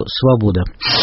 «Свобода».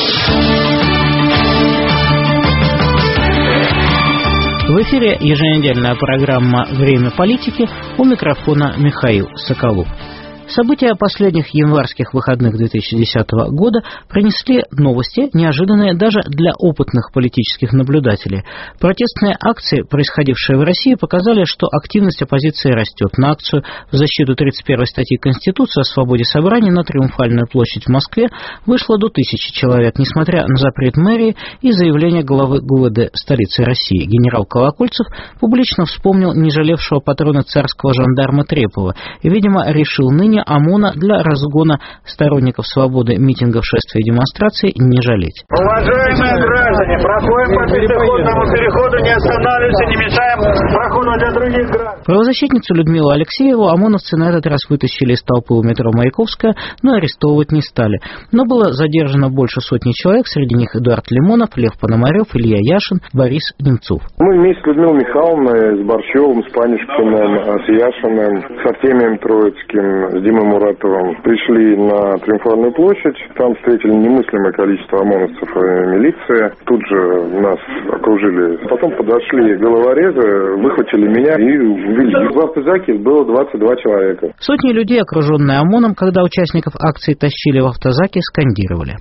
В эфире еженедельная программа «Время политики», у микрофона Михаил Соколов. События последних январских выходных 2010 года принесли новости, неожиданные даже для опытных политических наблюдателей. Протестные акции, происходившие в России, показали, что активность оппозиции растет. На акцию в защиту 31 статьи Конституции о свободе собраний на Триумфальную площадь в Москве вышло до 1000 человек, несмотря на запрет мэрии и заявление главы ГУВД столицы России. Генерал Колокольцев публично вспомнил не жалевшего патрона царского жандарма Трепова и, видимо, решил ныне ОМОНа для разгона сторонников свободы митингов, шествий и демонстраций не жалеть. Уважаемые граждане, проходим по пешеходному переходу, не останавливаемся, не мешаем проходу для других граждан. Правозащитницу Людмилу Алексееву ОМОНовцы на этот раз вытащили из толпы у метро Маяковская, но арестовывать не стали. Но было задержано больше сотни человек, среди них Эдуард Лимонов, Лев Пономарев, Илья Яшин, Борис Немцов. Мы вместе с Людмилой Михайловной, с Борщевым, с Панюшкиным, с Яшиным, с Артемием Троицким, с Димой Муратовым пришли на Триумфальную площадь. Там встретили немыслимое количество ОМОНовцев и милиции. Тут же нас окружили. Потом подошли головорезы, выхватили меня и увели. В автозаке было 22 человека. Сотни людей, окруженные ОМОНом, когда участников акции тащили в автозаке, скандировали.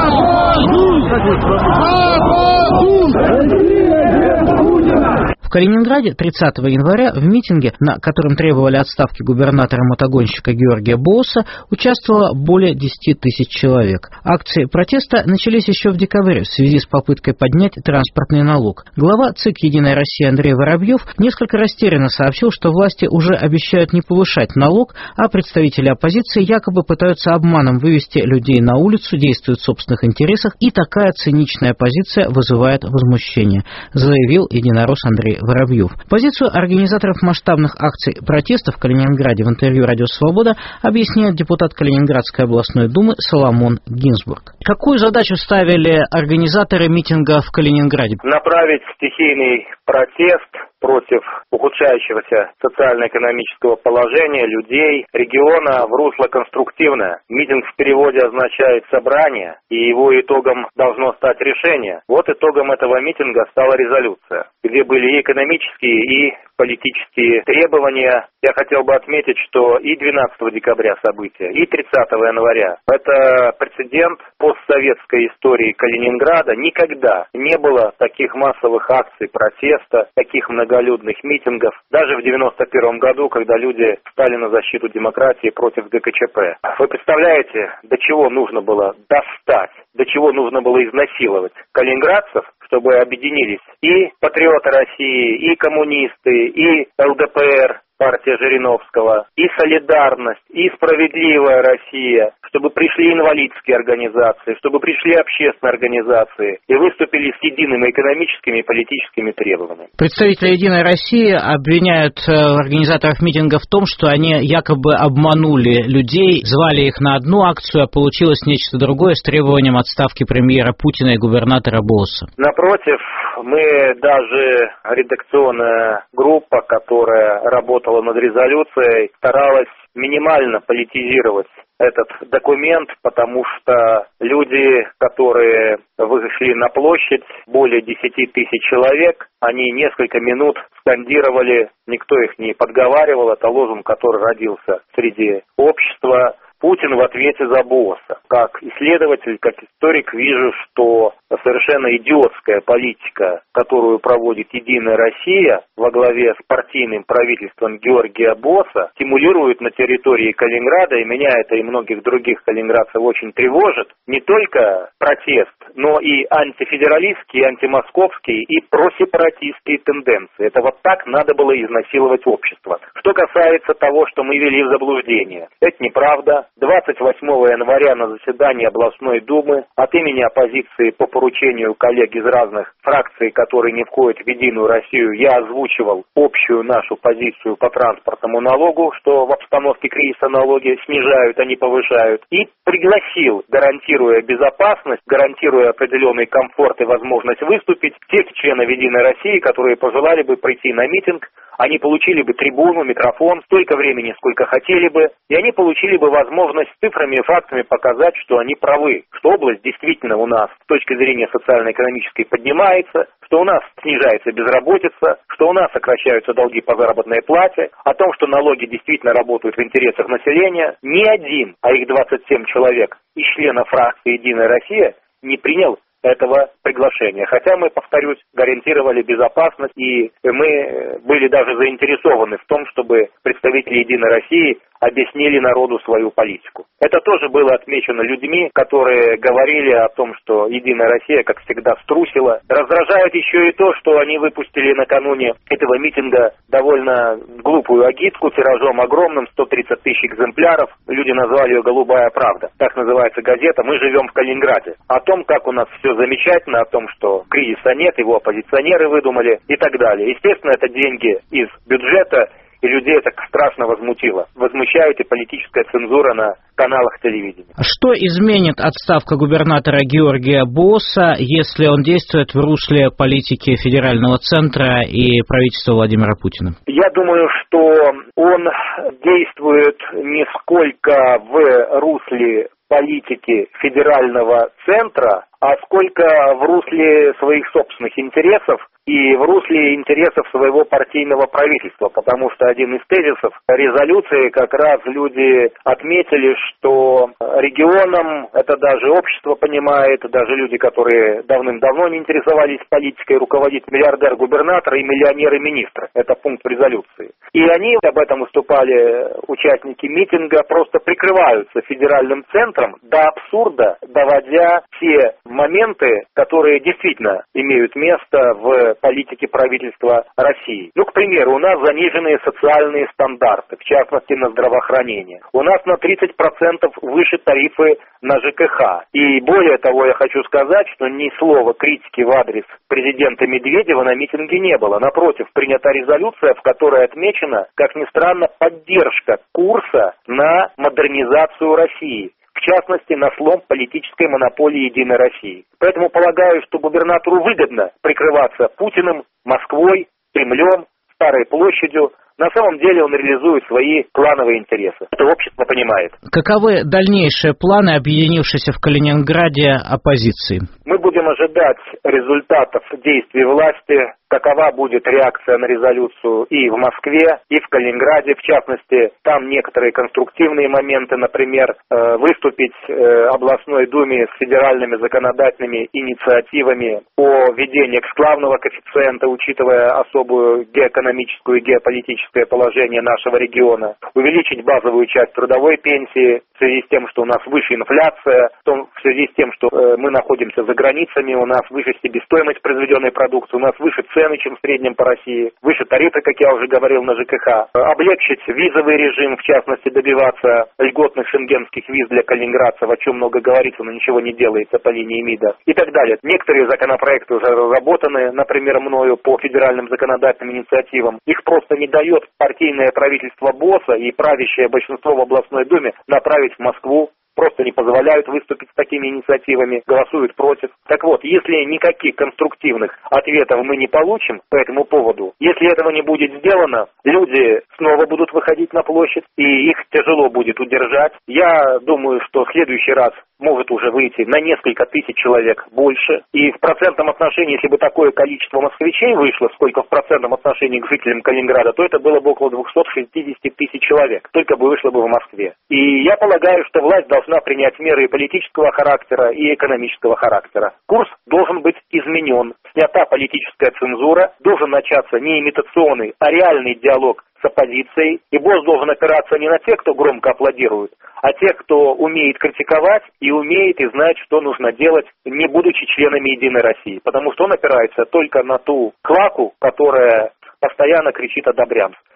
В Калининграде 30 января в митинге, на котором требовали отставки губернатора-мотогонщика Георгия Бооса, участвовало более 10 тысяч человек. Акции протеста начались еще в декабре в связи с попыткой поднять транспортный налог. Глава ЦИК «Единая Россия» Андрей Воробьев несколько растерянно сообщил, что власти уже обещают не повышать налог, а представители оппозиции якобы пытаются обманом вывести людей на улицу, действуют в собственных интересах, и такая циничная позиция вызывает возмущение, заявил единорос Андрей Воробьев. Позицию организаторов масштабных акций протеста в Калининграде в интервью «Радио Свобода» объясняет депутат Калининградской областной думы Соломон Гинзбург. Какую задачу ставили организаторы митинга в Калининграде? Направить стихийный протест против ухудшающегося социально-экономического положения людей, региона в русло конструктивное. Митинг в переводе означает собрание, и его итогом должно стать решение. Вот итогом этого митинга стала резолюция, где были и экономические, и политические требования. Я хотел бы отметить, что и 12 декабря события, и 30 января – это прецедент постсоветской истории Калининграда. Никогда не было таких массовых акций протеста, таких многолюдных митингов. Даже в 91 году, когда люди встали на защиту демократии против ГКЧП. Вы представляете, до чего нужно было достать, до чего нужно было изнасиловать калининградцев, чтобы объединились и патриоты России, и коммунисты, и ЛДПР, партия Жириновского, и «Солидарность», и «Справедливая Россия», чтобы пришли инвалидские организации, чтобы пришли общественные организации и выступили с едиными экономическими и политическими требованиями. Представители «Единой России» обвиняют организаторов митинга в том, что они якобы обманули людей, звали их на одну акцию, а получилось нечто другое с требованием отставки премьера Путина и губернатора Бооса. Напротив, мы даже редакционная группа, которая работала над резолюцией, старалась минимально политизировать этот документ, потому что люди, которые вышли на площадь, более 10 тысяч человек, они несколько минут скандировали, никто их не подговаривал, это лозунг, который родился среди общества. Путин в ответе за Бооса. Как исследователь, как историк вижу, что совершенно идиотская политика, которую проводит «Единая Россия» во главе с партийным правительством Георгия Бооса, стимулирует на территории Калининграда, и меня это и многих других калининградцев очень тревожит, не только протест, но и антифедералистские, антимосковские и просепаратистские тенденции. Это вот так надо было изнасиловать общество. Что касается того, что мы ввели в заблуждение, это неправда. 28 января на заседании областной думы от имени оппозиции по поручению коллег из разных фракций, которые не входят в «Единую Россию», я озвучивал общую нашу позицию по транспортному налогу, что в обстановке кризиса налоги снижают, а не повышают, и пригласил, гарантируя безопасность, гарантируя определенный комфорт и возможность выступить, тех членов «Единой России», которые пожелали бы прийти на митинг, Они получили бы трибуну, микрофон, столько времени, сколько хотели бы, и они получили бы возможность цифрами и фактами показать, что они правы, что область действительно у нас с точки зрения социально-экономической поднимается, что у нас снижается безработица, что у нас сокращаются долги по заработной плате, о том, что налоги действительно работают в интересах населения. Ни один, а их 27 человек из членов фракции «Единая Россия» не принял этого приглашения. Хотя мы, повторюсь, гарантировали безопасность, и мы были даже заинтересованы в том, чтобы представители «Единой России» объяснили народу свою политику. Это тоже было отмечено людьми, которые говорили о том, что «Единая Россия», как всегда, струсила. Раздражает еще и то, что они выпустили накануне этого митинга довольно глупую агитку тиражом огромным, 130 тысяч экземпляров. Люди назвали ее «Голубая правда». Так называется газета. Мы живем в Калининграде. О том, как у нас все замечательно, о том, что кризиса нет, его оппозиционеры выдумали и так далее. Естественно, это деньги из бюджета, и людей это страшно возмутило. Возмущает и политическая цензура на каналах телевидения. Что изменит отставка губернатора Георгия Бооса, если он действует в русле политики федерального центра и правительства Владимира Путина? Я думаю, что он действует не сколько в русле политики федерального центра, а сколько в русле своих собственных интересов и в русле интересов своего партийного правительства, потому что один из тезисов резолюции как раз люди отметили, что регионам, это даже общество понимает, даже люди, которые давным-давно не интересовались политикой, руководит миллиардер-губернатор и миллионеры-министры. Это пункт резолюции. И они, об этом выступали участники митинга, просто прикрываются федеральным центром до абсурда, доводя все моменты, которые действительно имеют место в политике правительства России. Ну, к примеру, у нас заниженные социальные стандарты, в частности на здравоохранение. У нас на 30% выше тарифы на ЖКХ. И более того, я хочу сказать, что ни слова критики в адрес президента Медведева на митинге не было. Напротив, принята резолюция, в которой отмечена, как ни странно, поддержка курса на модернизацию России. В частности, на слом политической монополии «Единой России». Поэтому полагаю, что губернатору выгодно прикрываться Путиным, Москвой, Кремлем, Старой площадью. На самом деле он реализует свои клановые интересы. Это общество понимает. Каковы дальнейшие планы объединившейся в Калининграде оппозиции? Мы будем ожидать результатов действий власти, какова будет реакция на резолюцию и в Москве, и в Калининграде. В частности, там некоторые конструктивные моменты, например, выступить областной думе с федеральными законодательными инициативами по введению эксклавного коэффициента, учитывая особую геоэкономическую и геополитическое положение нашего региона, увеличить базовую часть трудовой пенсии в связи с тем, что у нас выше инфляция, в связи с тем, что мы находимся за границами, у нас выше себестоимость произведенной продукции, у нас выше цены, чем в среднем по России, выше тарифы, как я уже говорил, на ЖКХ, облегчить визовый режим, в частности, добиваться льготных шенгенских виз для калининградцев, о чем много говорится, но ничего не делается по линии МИДа и так далее. Некоторые законопроекты уже разработаны, например, мною по федеральным законодательным инициативам. Их просто не дает партийное правительство Бооса и правящее большинство в областной думе направить в Москву. Просто не позволяют выступить с такими инициативами, голосуют против. Так вот, если никаких конструктивных ответов мы не получим по этому поводу, если этого не будет сделано, люди снова будут выходить на площадь, и их тяжело будет удержать. Я думаю, что в следующий раз может уже выйти на несколько тысяч человек больше. И в процентном отношении, если бы такое количество москвичей вышло, сколько в процентном отношении к жителям Калининграда, то это было бы около 260 тысяч человек, только бы вышло бы в Москве. И я полагаю, что власть должна принять меры и политического характера, и экономического характера. Курс должен быть изменен, снята политическая цензура, должен начаться не имитационный, а реальный диалог с оппозицией, и босс должен опираться не на тех, кто громко аплодирует, а тех, кто умеет критиковать и умеет и знает, что нужно делать, не будучи членами «Единой России», потому что он опирается только на ту клаку, которая постоянно кричит «одобрям».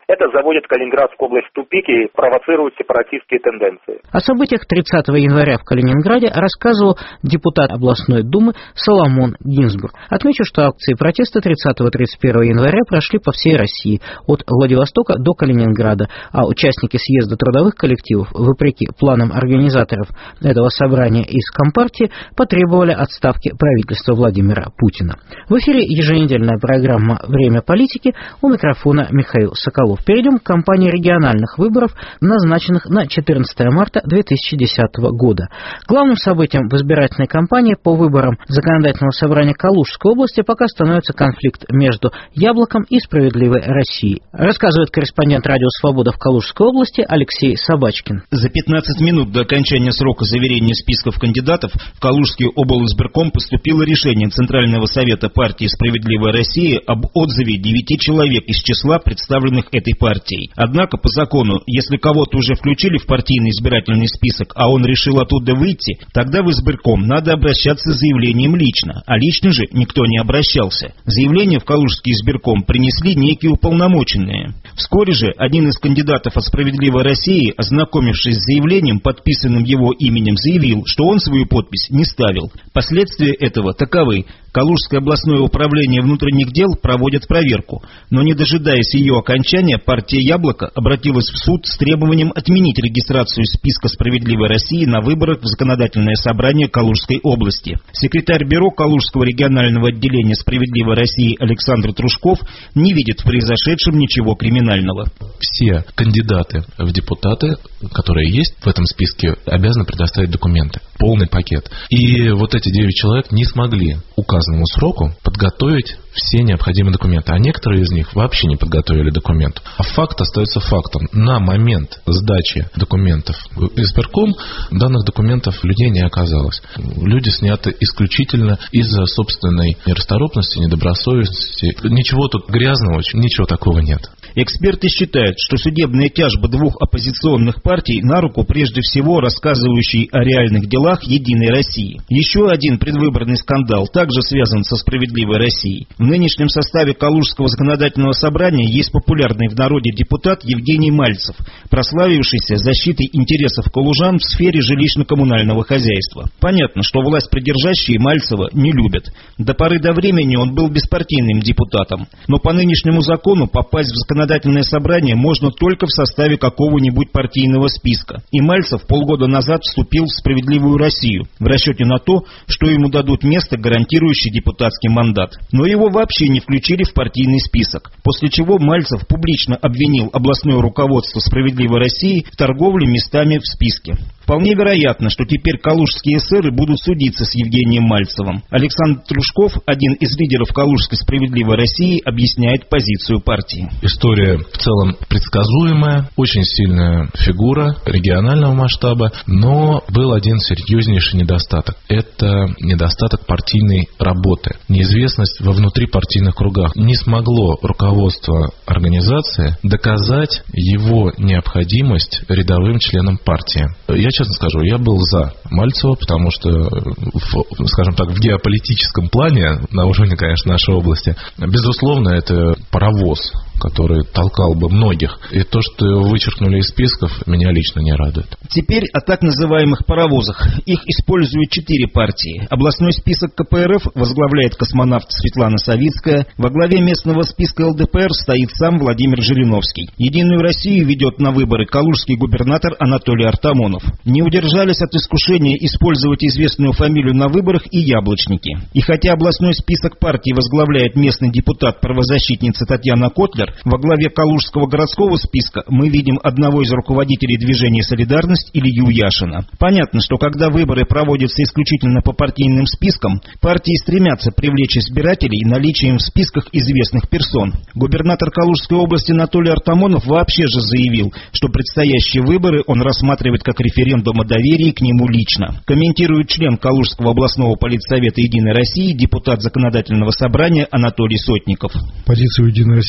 Это заводит Калининградскую область в тупик и провоцирует сепаратистские тенденции. О событиях 30 января в Калининграде рассказывал депутат областной думы Соломон Гинзбург. Отмечу, что акции протеста 30-31 января прошли по всей России, от Владивостока до Калининграда, а участники съезда трудовых коллективов, вопреки планам организаторов этого собрания из Компартии, потребовали отставки правительства Владимира Путина. В эфире еженедельная программа «Время политики», у микрофона Михаил Соколов. Перейдем к кампании региональных выборов, назначенных на 14 марта 2010 года. Главным событием в избирательной кампании по выборам Законодательного собрания Калужской области пока становится конфликт между «Яблоком» и «Справедливой Россией», рассказывает корреспондент «Радио Свобода» в Калужской области Алексей Собачкин. За 15 минут до окончания срока заверения списков кандидатов в Калужский облизбирком поступило решение Центрального совета партии «Справедливая Россия» об отзыве 9 человек из числа представленных этой партией. Однако, по закону, если кого-то уже включили в партийный избирательный список, а он решил оттуда выйти, тогда в избирком надо обращаться с заявлением лично, а лично же никто не обращался. Заявление в Калужский избирком принесли некие уполномоченные. Вскоре же один из кандидатов от «Справедливой России», ознакомившись с заявлением, подписанным его именем, заявил, что он свою подпись не ставил. Последствия этого таковы. Калужское областное управление внутренних дел проводит проверку, но не дожидаясь ее окончания, партия «Яблоко» обратилась в суд с требованием отменить регистрацию списка «Справедливой России» на выборах в Законодательное собрание Калужской области. Секретарь бюро Калужского регионального отделения «Справедливой России» Александр Трушков не видит в произошедшем ничего криминального. Все кандидаты в депутаты, которые есть в этом списке, обязаны предоставить документы, полный пакет. И вот эти 9 человек не смогли указанному сроку подготовить все необходимые документы, а некоторые из них вообще не подготовили документов. А факт остается фактом. На момент сдачи документов в избирком данных документов людей не оказалось. Люди сняты исключительно из-за собственной нерасторопности, недобросовестности. Ничего тут грязного, ничего такого нет. Эксперты считают, что судебная тяжба двух оппозиционных партий на руку прежде всего рассказывающей о реальных делах «Единой России». Еще один предвыборный скандал также связан со «Справедливой Россией». В нынешнем составе Калужского законодательного собрания есть популярный в народе депутат Евгений Мальцев, прославившийся защитой интересов калужан в сфере жилищно-коммунального хозяйства. Понятно, что власть придержащие Мальцева не любят. До поры до времени он был беспартийным депутатом, но по нынешнему закону попасть в законодательное собрание можно только в составе какого-нибудь партийного списка. И Мальцев полгода назад вступил в «Справедливую Россию» в расчете на то, что ему дадут место, гарантирующее депутатский мандат. Но его вообще не включили в партийный список, после чего Мальцев публично обвинил областное руководство «Справедливой России» в торговле местами в списке. Вполне вероятно, что теперь калужские эсеры будут судиться с Евгением Мальцевым. Александр Трушков, один из лидеров Калужской «Справедливой России», объясняет позицию партии. История в целом предсказуемая, очень сильная фигура регионального масштаба, но был один серьезнейший недостаток. Это недостаток партийной работы. Неизвестность во внутрипартийных кругах. Не смогло руководство организации доказать его необходимость рядовым членам партии. Я честно скажу, я был за Мальцева, потому что, скажем так, в геополитическом плане, на уровне, конечно, нашей области, безусловно, это паровоз, который толкал бы многих. И то, что его вычеркнули из списков, меня лично не радует. Теперь о так называемых паровозах. Их используют 4 партии. Областной список КПРФ возглавляет космонавт Светлана Савицкая. Во главе местного списка ЛДПР стоит сам Владимир Жириновский. Единую Россию ведет на выборы калужский губернатор Анатолий Артамонов. Не удержались от искушения использовать известную фамилию на выборах и яблочники. И хотя областной список партии возглавляет местный депутат-правозащитница Татьяна Котлер, во главе Калужского городского списка мы видим одного из руководителей движения «Солидарность» Илью Яшина. Понятно, что когда выборы проводятся исключительно по партийным спискам, партии стремятся привлечь избирателей наличием в списках известных персон. Губернатор Калужской области Анатолий Артамонов вообще же заявил, что предстоящие выборы он рассматривает как референдум о доверии к нему лично. Комментирует член Калужского областного политсовета «Единой России», депутат законодательного собрания Анатолий Сотников. Позицию «Единой России», наверное,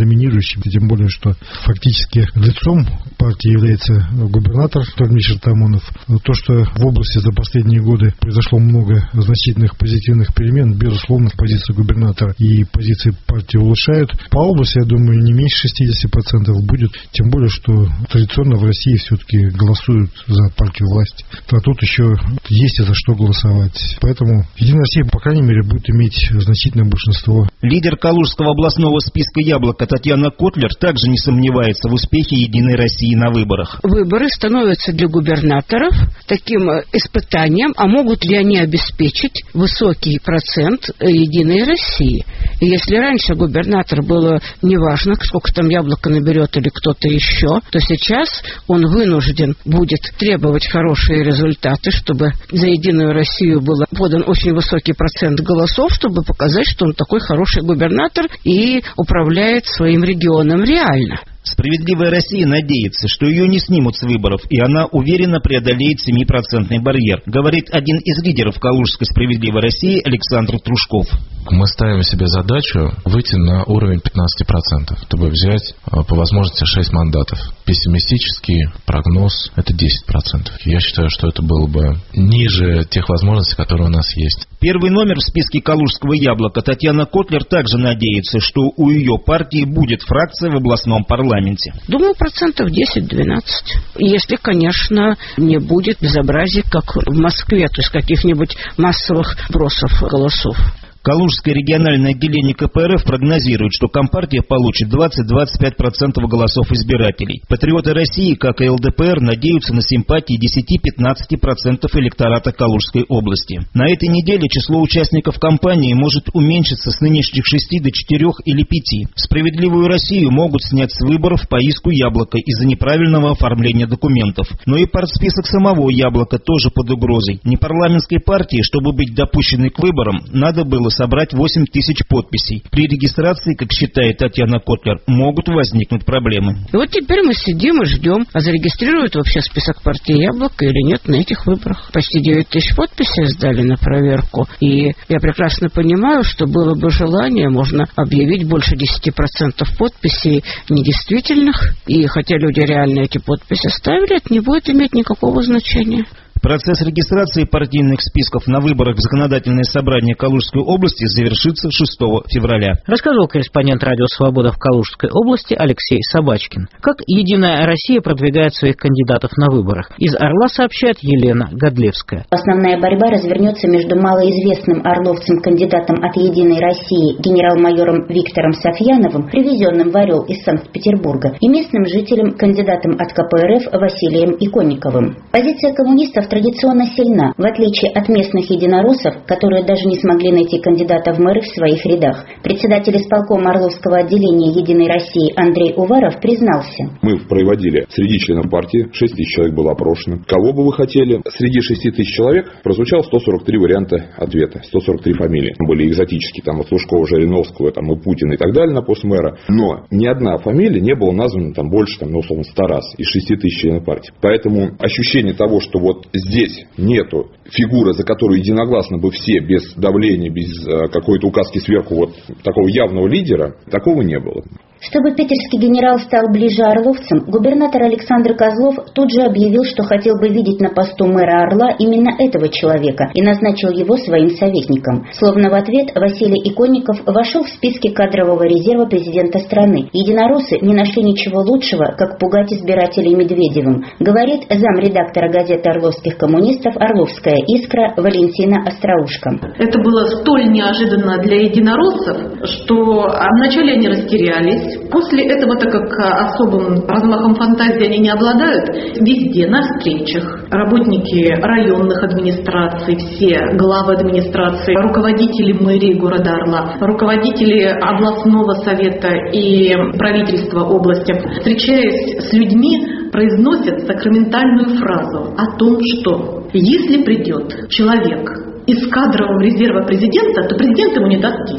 доминирующим, тем более, что фактически лицом партии является губернатор Мишель Томонов. То, что в области за последние годы произошло много значительных позитивных перемен, безусловно, позиции губернатора и позиции партии улучшают. По области, я думаю, не меньше 60% будет, тем более, что традиционно в России все-таки голосуют за партию власти. А тут еще есть и за что голосовать. Поэтому Единая Россия, по крайней мере, будет иметь значительное большинство. Лидер Калужского областного списка «Яблоко» Татьяна Котлер также не сомневается в успехе Единой России на выборах. Выборы становятся для губернаторов таким испытанием, а могут ли они обеспечить высокий процент Единой России. И если раньше губернатор было неважно, сколько там яблоко наберет или кто-то еще, то сейчас он вынужден будет требовать хорошие результаты, чтобы за Единую Россию был подан очень высокий процент голосов, чтобы показать, что он такой хороший губернатор и управляет своим регионом реально. «Справедливая Россия» надеется, что ее не снимут с выборов, и она уверенно преодолеет 7% барьер, говорит один из лидеров Калужской «Справедливой России» Александр Трушков. Мы ставим себе задачу выйти на уровень 15%, чтобы взять по возможности 6 мандатов. Пессимистический прогноз – это 10%. Я считаю, что это было бы ниже тех возможностей, которые у нас есть. Первый номер в списке Калужского «Яблока» Татьяна Котлер также надеется, что у ее партии будет фракция в областном парламенте. Думаю, 10-12%. Если, конечно, не будет безобразий, как в Москве, то есть каких-нибудь массовых бросов голосов. Калужское региональное отделение КПРФ прогнозирует, что Компартия получит 20-25% голосов избирателей. Патриоты России, как и ЛДПР, надеются на симпатии 10-15% электората Калужской области. На этой неделе число участников кампании может уменьшиться с нынешних 6 до 4 или 5. «Справедливую Россию» могут снять с выборов по иску «Яблоко» из-за неправильного оформления документов. Но и партсписок самого «Яблока» тоже под угрозой. Непарламентской партии, чтобы быть допущенной к выборам, надо было собрать 8 тысяч подписей. При регистрации, как считает Татьяна Котлер, могут возникнуть проблемы. И вот теперь мы сидим и ждем, а зарегистрируют вообще список партии «Яблоко» или нет на этих выборах. Почти 9 тысяч подписей сдали на проверку. И я прекрасно понимаю, что было бы желание, можно объявить больше 10% подписей недействительных. И хотя люди реально эти подписи ставили, это не будет иметь никакого значения. Процесс регистрации партийных списков на выборах в Законодательное собрание Калужской области завершится 6 февраля. Рассказывал корреспондент «Радио Свобода» в Калужской области Алексей Собачкин. Как «Единая Россия» продвигает своих кандидатов на выборах? Из Орла сообщает Елена Годлевская. Основная борьба развернется между малоизвестным орловцем-кандидатом от «Единой России» генерал-майором Виктором Софьяновым, привезенным в Орел из Санкт-Петербурга, и местным жителем, кандидатом от КПРФ Василием Иконниковым. Позиция коммунистов традиционно сильна, в отличие от местных единороссов, которые даже не смогли найти кандидата в мэры в своих рядах. Председатель исполкома Орловского отделения «Единой России» Андрей Уваров признался. Мы проводили среди членов партии, 6 тысяч человек было опрошено. Кого бы вы хотели? Среди 6 тысяч человек прозвучало 143 варианта ответа, 143 фамилии. Были экзотические, там от Лужкова, Жириновского, там и Путина и так далее на пост мэра. Но ни одна фамилия не была названа там больше, там, условно, 100 раз из 6 тысяч членов партии. Поэтому ощущение того, что вот здесь нету фигуры, за которую единогласно бы все, без давления, без какой-то указки сверху вот такого явного лидера, такого не было. Чтобы питерский генерал стал ближе орловцам, губернатор Александр Козлов тут же объявил, что хотел бы видеть на посту мэра Орла именно этого человека и назначил его своим советником. Словно в ответ Василий Иконников вошел в списки кадрового резерва президента страны. Единороссы не нашли ничего лучшего, как пугать избирателей Медведевым, говорит замредактора газеты орловских коммунистов «Орловская искра» Валентина Остроушко. Это было столь неожиданно для единороссов, что вначале они растерялись. После этого, так как особым размахом фантазии они не обладают, везде, на встречах, работники районных администраций, все главы администрации, руководители мэрии города Орла, руководители областного совета и правительства области, встречаясь с людьми, произносят сакраментальную фразу о том, что если придет человек из кадрового резерва президента, то президент ему не даст денег.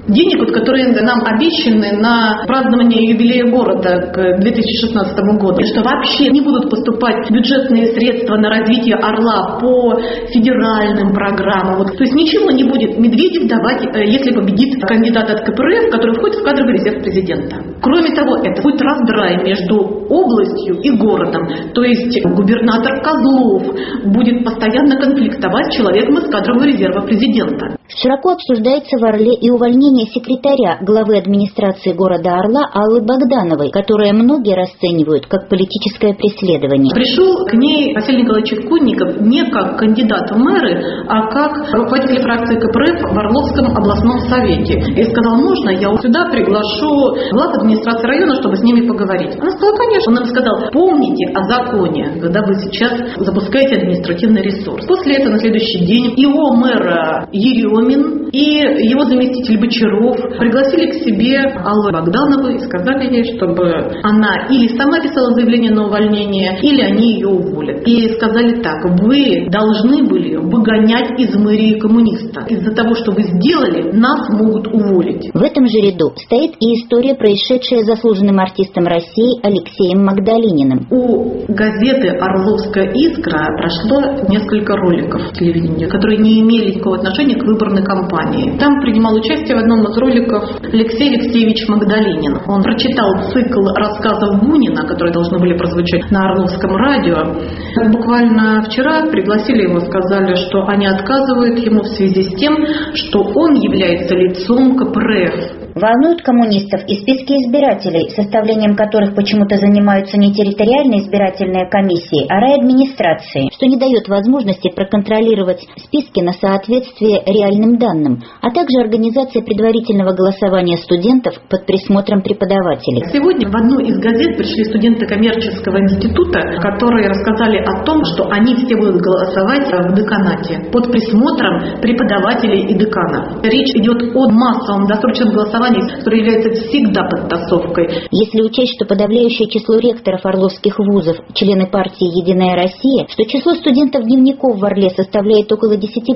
Денег, которые нам обещаны на празднование юбилея города к 2016 году, что вообще не будут поступать бюджетные средства на развитие Орла по федеральным программам. То есть ничего не будет Медведев давать, если победит кандидат от КПРФ, который входит в кадровый резерв президента. Кроме того, это будет раздрай между областью и городом. То есть губернатор Козлов будет постоянно конфликтовать с человеком из кадрового резерва президента. Широко обсуждается в Орле и увольнение секретаря главы администрации города Орла Аллы Богдановой, которое многие расценивают как политическое преследование. Пришел к ней Василий Николаевич Кунников не как кандидат в мэры, а как руководитель фракции КПРФ в Орловском областном совете. И сказал, можно я сюда приглашу глав администрации района, чтобы с ними поговорить. Она сказала, конечно. Он им сказал, помните о законе, когда вы сейчас запускаете административный ресурс. После этого на следующий день его мэра Еремин и его заместитель Бочаров пригласили к себе Аллу Богданову и сказали ей, чтобы она или сама писала заявление на увольнение, или они ее уволят. И сказали так, вы должны были выгонять из мэрии коммуниста. Из-за того, что вы сделали, нас могут уволить. В этом же ряду стоит и история, происшедшая с заслуженным артистом России Алексеем Магдалининым. У газеты «Орловская искра» прошло несколько роликов в телевидении, которые не имели никакого отношения к выборной кампании. Там принимал участие в одном из роликов Алексей Алексеевич Магдалинин. Он прочитал цикл рассказов Бунина, которые должны были прозвучать на Орловском радио. Буквально вчера пригласили его, сказали, что они отказывают ему в связи с тем, что он является лицом КПРФ. Волнуют коммунистов и списки избирателей, составлением которых почему-то занимаются не территориальные избирательные комиссии, а райадминистрации, что не дает возможности проконтролировать списки на соответствие реальным данным, а также организация предварительного голосования студентов под присмотром преподавателей. Сегодня в одну из газет пришли студенты коммерческого института, которые рассказали о том, что они все будут голосовать в деканате под присмотром преподавателей и декана. Речь идет о массовом досрочном голосовании, которое является всегда подтасовкой. Если учесть, что подавляющее число ректоров орловских вузов – члены партии «Единая Россия», что число студентов дневников в Орле составляет около 10%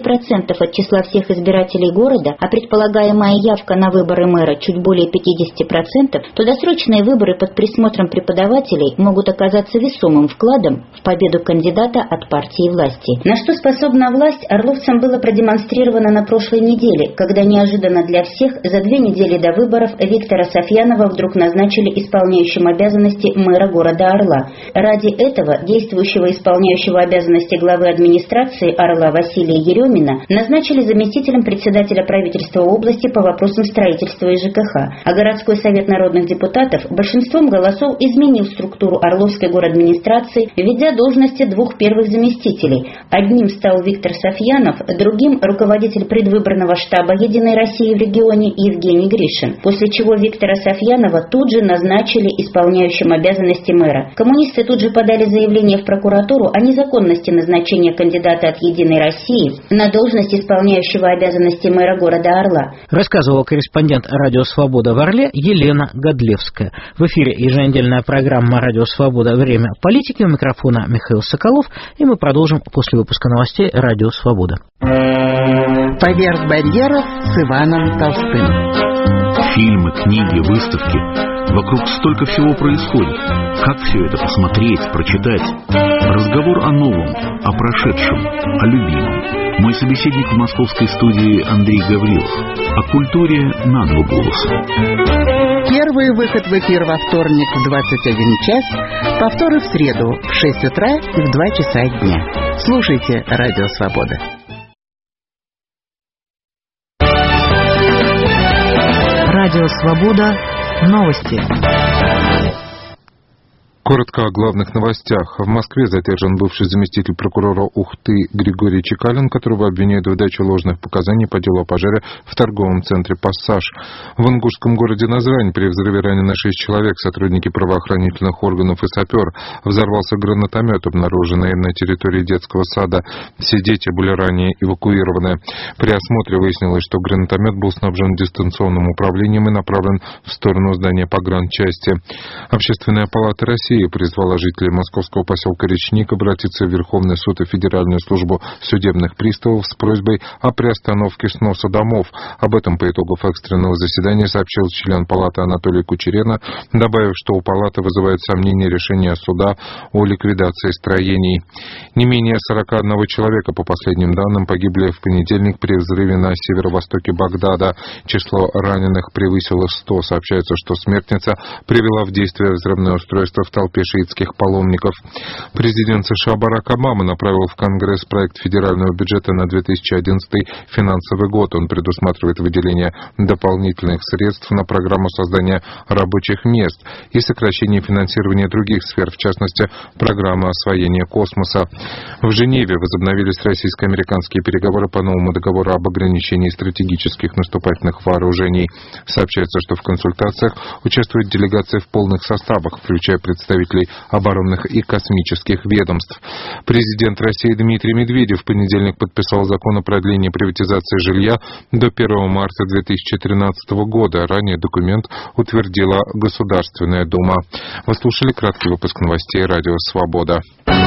от числа всех избирателей города, а предполагаемая явка на выборы мэра чуть более 50%, то досрочные выборы под присмотром преподавателей могут оказаться весомым вкладом в победу кандидата от партии власти. На что способна власть, орловцам было продемонстрировано на прошлой неделе, когда неожиданно для всех за 2 недели до выборов Виктора Софьянова вдруг назначили исполняющим обязанности мэра города Орла. Ради этого действующего исполняющего обязанности главы администрации Орла Василия Еремина назначили заместителем председателя правительства области по вопросам строительства и ЖКХ, а городской совет народных депутатов большинством голосов изменил структуру Орловской городадминистрации, введя должности 2 первых заместителей. Одним стал Виктор Софьянов, другим руководитель предвыборного штаба «Единой России» в регионе Евгений Гришин, после чего Виктора Софьянова тут же назначили исполняющим обязанности мэра. Коммунисты тут же подали заявление в прокуратуру о незаконности назначения кандидата от «Единой России» на должность исполняющего обязанности мэра города Орла. Рассказывала корреспондент «Радио Свобода» в Орле Елена Годлевская. В эфире еженедельная программа «Радио Свобода. Время политики». У микрофона Михаил Соколов. И мы продолжим после выпуска новостей «Радио Свобода». «Поверх барьеров» с Иваном Толстым. Фильмы, книги, выставки. Вокруг столько всего происходит. Как все это посмотреть, прочитать? Разговор о новом, о прошедшем, о любимом. Мой собеседник в московской студии Андрей Гаврилов. О культуре на 2 голоса. Первый выход в эфир во вторник в 21 час, повторы в среду в 6 утра и в 2 часа дня. Слушайте «Радио Свобода». Радио Свобода. Новости. Коротко о главных новостях. В Москве задержан бывший заместитель прокурора Ухты Григорий Чекалин, которого обвиняют в выдаче ложных показаний по делу о пожаре в торговом центре «Пассаж». В ингушском городе Назрань при взрыве ранено 6 человек, сотрудники правоохранительных органов и сапер. Взорвался гранатомет, обнаруженный на территории детского сада. Все дети были ранее эвакуированы. При осмотре выяснилось, что гранатомет был снабжен дистанционным управлением и направлен в сторону здания погранчасти. Общественная палата России России призвала жителей московского поселка Речник обратиться в Верховный суд и Федеральную службу судебных приставов с просьбой о приостановке сноса домов. Об этом по итогам экстренного заседания сообщил член палаты Анатолий Кучерена, добавив, что у палаты вызывает сомнения решения суда о ликвидации строений. Не менее 41 человека, по последним данным, погибли в понедельник при взрыве на северо-востоке Багдада. Число раненых превысило 100. Сообщается, что смертница привела в действие взрывное устройство в толпе шиитских паломников. Президент США Барак Обама направил в Конгресс проект федерального бюджета на 2011 финансовый год. Он предусматривает выделение дополнительных средств на программу создания рабочих мест и сокращение финансирования других сфер, в частности, программы освоения космоса. В Женеве возобновились российско-американские переговоры по новому договору об ограничении стратегических наступательных вооружений. Сообщается, что в консультациях участвуют делегации в полных составах, включая представителей оборонных и космических ведомств. Президент России Дмитрий Медведев в понедельник подписал закон о продлении приватизации жилья до 1 марта 2013 года. Ранее документ утвердила Государственная Дума. Вы слушали краткий выпуск новостей «Радио Свобода».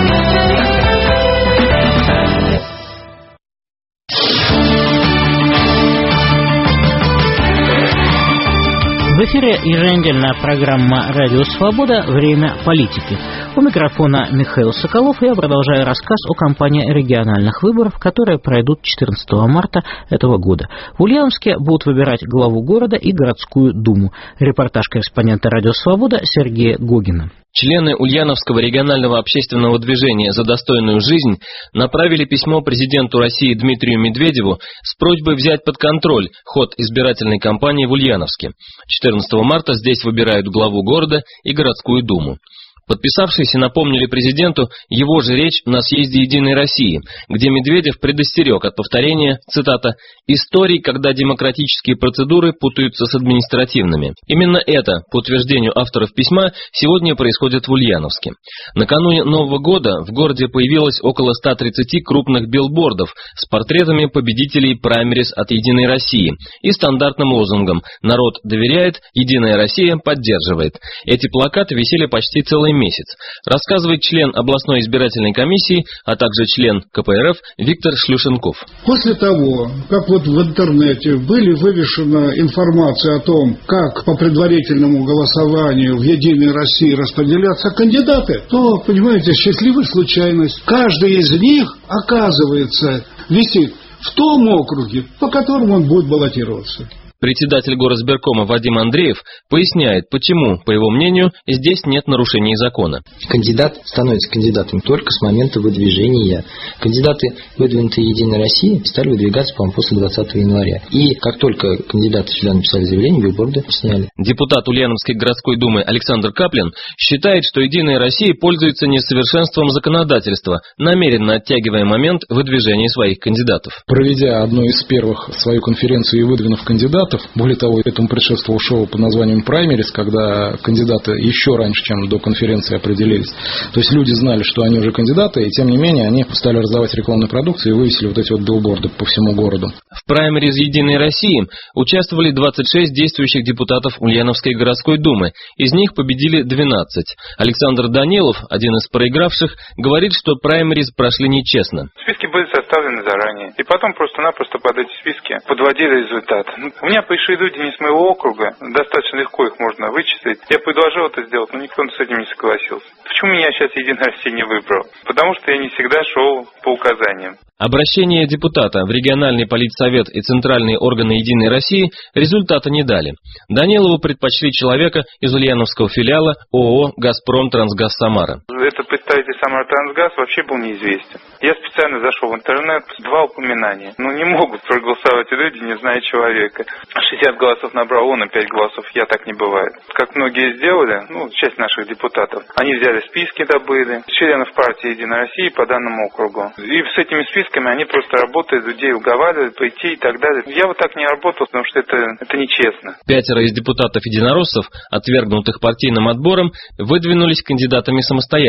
В эфире еженедельная программа «Радио Свобода. Время политики». У микрофона Михаил Соколов, и я продолжаю рассказ о кампании региональных выборов, которые пройдут 14 марта этого года. В Ульяновске будут выбирать главу города и городскую думу. Репортаж корреспондента «Радио Свобода» Сергея Гогина. Члены Ульяновского регионального общественного движения «За достойную жизнь» направили письмо президенту России Дмитрию Медведеву с просьбой взять под контроль ход избирательной кампании в Ульяновске. 14 марта здесь выбирают главу города и городскую думу. Подписавшиеся напомнили президенту его же речь на съезде «Единой России», где Медведев предостерег от повторения, цитата, «историй, когда демократические процедуры путаются с административными». Именно это, по утверждению авторов письма, сегодня происходит в Ульяновске. Накануне Нового года в городе появилось около 130 крупных билбордов с портретами победителей праймериз от «Единой России» и стандартным лозунгом «Народ доверяет, Единая Россия поддерживает». Эти плакаты висели почти целый месяц, рассказывает член областной избирательной комиссии, а также член КПРФ Виктор Шлюшенков. После того, как вот в интернете были вывешена информация о том, как по предварительному голосованию в «Единой России» распределятся кандидаты, то, понимаете, счастливая случайность. Каждый из них, оказывается, висит в том округе, по которому он будет баллотироваться. Председатель горосберкома Вадим Андреев поясняет, почему, по его мнению, здесь нет нарушений закона. Кандидат становится кандидатом только с момента выдвижения. Кандидаты, выдвинутые Единой России, стали выдвигаться, по-моему, после 20 января. И как только кандидаты сюда написали заявление, билборды сняли. Депутат Ульяновской городской думы Александр Каплин считает, что Единая Россия пользуется несовершенством законодательства, намеренно оттягивая момент выдвижения своих кандидатов. Проведя одну из первых свою конференцию и выдвинув кандидатов, более того, этому предшествовало шоу под названием «Праймерис», когда кандидаты еще раньше, чем до конференции, определились. То есть люди знали, что они уже кандидаты, и тем не менее они стали раздавать рекламную продукцию и вывесили вот эти вот билборды по всему городу. В праймериз «Единой России» участвовали 26 действующих депутатов Ульяновской городской думы, из них победили 12. Александр Данилов, один из проигравших, говорит, что праймериз прошли нечестно. Списки были составлены заранее, и потом просто-напросто под эти списки подводили результат. У меня пришли люди не с моего округа, достаточно легко их можно вычислить. Я предложил это сделать, но никто с этим не согласился. Почему меня сейчас Единая Россия не выбрал? Потому что я не всегда шел по указаниям. Обращения депутата в региональный политсовет и центральные органы Единой России результата не дали. Данилову предпочли человека из ульяновского филиала ООО «Газпром Трансгаз Самара». Этот представитель Самара Трансгаз вообще был неизвестен. Я специально зашел в интернет, 2 упоминания. Не могут проголосовать люди, не зная человека. 60 голосов набрал он, и 5 голосов я, так не бывает. Как многие сделали, часть наших депутатов, они взяли списки, добыли, членов партии Единой России по данному округу. И с этими списками они просто работают, людей уговаривают пойти и так далее. Я вот так не работал, потому что это нечестно. 5 из депутатов-единороссов, отвергнутых партийным отбором, выдвинулись кандидатами самостоятельно.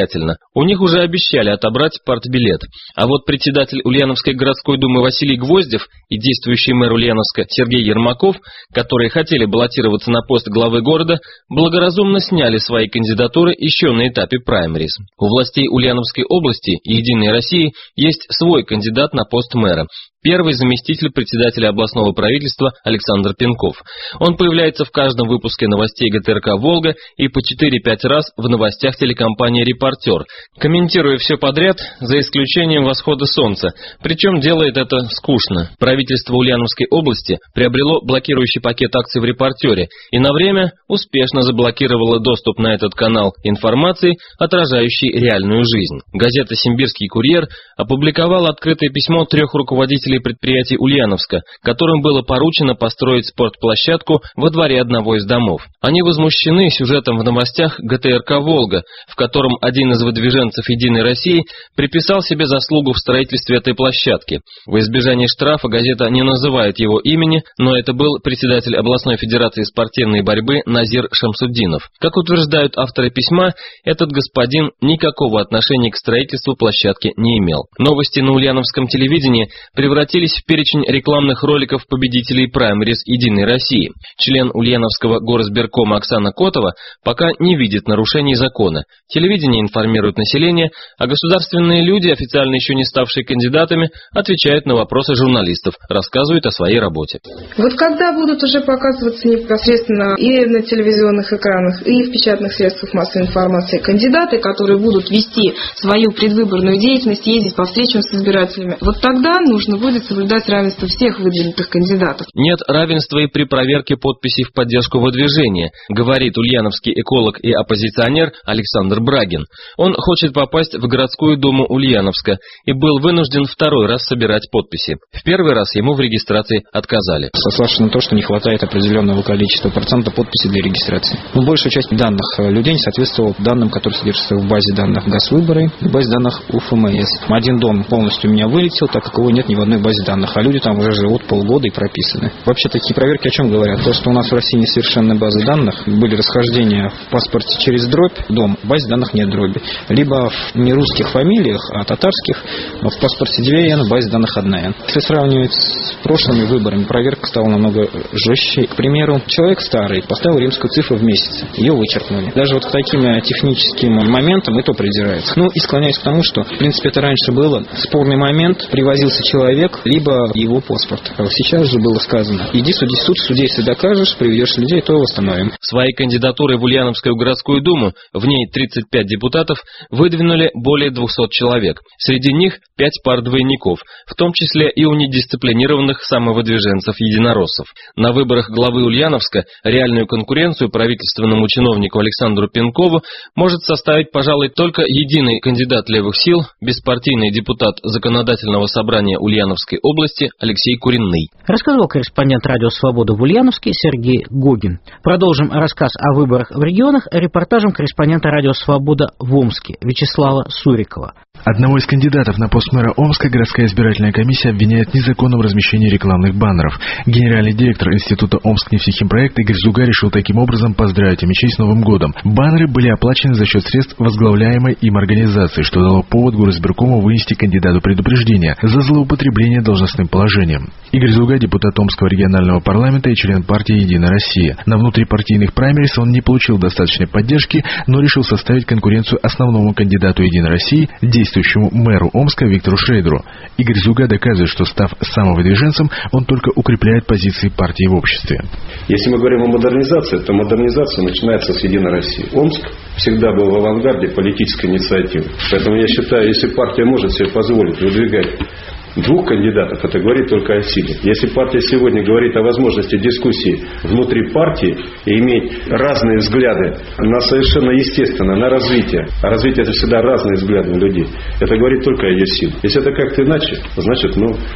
самостоятельно. У них уже обещали отобрать партбилет. А вот председатель Ульяновской городской думы Василий Гвоздев и действующий мэр Ульяновска Сергей Ермаков, которые хотели баллотироваться на пост главы города, благоразумно сняли свои кандидатуры еще на этапе праймериз. У властей Ульяновской области и «Единой России» есть свой кандидат на пост мэра. Первый заместитель председателя областного правительства Александр Пенков. Он появляется в каждом выпуске новостей ГТРК «Волга» и по 4-5 раз в новостях телекомпании «Репортер», комментируя все подряд, за исключением восхода солнца, причем делает это скучно. Правительство Ульяновской области приобрело блокирующий пакет акций в «Репортере» и на время успешно заблокировало доступ на этот канал информации, отражающей реальную жизнь. Газета «Симбирский курьер» опубликовала открытое письмо 3 руководителей предприятий Ульяновска, которым было поручено построить спортплощадку во дворе одного из домов. Они возмущены сюжетом в новостях ГТРК «Волга», в котором один из выдвиженцев «Единой России» приписал себе заслугу в строительстве этой площадки. В избежание штрафа газета не называет его имени, но это был председатель областной федерации спортивной борьбы Назир Шамсуддинов. Как утверждают авторы письма, этот господин никакого отношения к строительству площадки не имел. Новости на ульяновском телевидении превратились в перечень рекламных роликов победителей праймериз «Единой России». Член Ульяновского горосберкома Оксана Котова пока не видит нарушений закона. Телевидение информирует население, а государственные люди, официально еще не ставшие кандидатами, отвечают на вопросы журналистов, рассказывают о своей работе. Вот когда будут уже показываться непосредственно и на телевизионных экранах, и в печатных средствах массовой информации кандидаты, которые будут вести свою предвыборную деятельность, ездить по встречам с избирателями, вот тогда нужно будет соблюдать равенство всех выдвинутых кандидатов. Нет равенства и при проверке подписей в поддержку выдвижения, говорит ульяновский эколог и оппозиционер Александр Брагин. Он хочет попасть в городскую думу Ульяновска и был вынужден второй раз собирать подписи. В первый раз ему в регистрации отказали. Сославшись на то, что не хватает определенного количества процента подписей для регистрации. Но большая часть данных людей не соответствовала данным, которые содержатся в базе данных Госвыборы и в базе данных УФМС. Один дом полностью у меня вылетел, так как его нет ни в одной базе данных, а люди там уже живут полгода и прописаны. Вообще такие проверки о чем говорят? То, что у нас в России несовершенная база данных, были расхождения в паспорте через дробь, дом, в базе данных нет дроби. Либо в нерусских фамилиях, а татарских, в паспорте 2N, в базе данных 1N. Если сравнивать с прошлыми выборами, проверка стала намного жестче. К примеру, человек старый поставил римскую цифру в месяц, ее вычеркнули. Даже вот к таким техническим моментам и то придирается. Ну и склоняюсь к тому, что в принципе это раньше было. Спорный момент, привозился человек, либо его паспорт. Сейчас же было сказано: иди суди суд, в суде, если докажешь, приведешь людей, то восстановим. Свои кандидатуры в Ульяновскую городскую думу, в ней 35 депутатов, выдвинули более 200 человек. Среди них 5 пар двойников, в том числе и у недисциплинированных самовыдвиженцев-единороссов. На выборах главы Ульяновска реальную конкуренцию правительственному чиновнику Александру Пенкову может составить, пожалуй, только единый кандидат левых сил, беспартийный депутат Законодательного собрания Ульяновской области Алексей Куренный. Рассказывал корреспондент «Радио Свобода» в Ульяновске Сергей Гогин. Продолжим рассказ о выборах в регионах репортажем корреспондента «Радио Свобода» в Омске Вячеслава Сурикова. Одного из кандидатов на пост мэра Омска городская избирательная комиссия обвиняет в незаконном размещении рекламных баннеров. Генеральный директор Института Омскнефтехимпроект Игорь Зуга решил таким образом поздравить омичей с Новым годом. Баннеры были оплачены за счет средств возглавляемой им организации, что дало повод горосберкому вынести кандидату предупреждение за злоупотребление должностным положением. Игорь Зуга – депутат Омского регионального парламента и член партии «Единая Россия». На внутрипартийных праймерис он не получил достаточной поддержки, но решил составить конкуренцию основному кандидату «Единой России», действующему мэру Омска Виктору Шрейдеру. Игорь Зуга доказывает, что, став самовыдвиженцем, он только укрепляет позиции партии в обществе. Если мы говорим о модернизации, то модернизация начинается с «Единой России». Омск всегда был в авангарде политической инициативы. Поэтому я считаю, если партия может себе позволить выдвигать двух кандидатов, это говорит только о силе. Если партия сегодня говорит о возможности дискуссии внутри партии и иметь разные взгляды на совершенно естественно, на развитие, а развитие это всегда разные взгляды людей, это говорит только о ее силе. Если это как-то иначе, значит,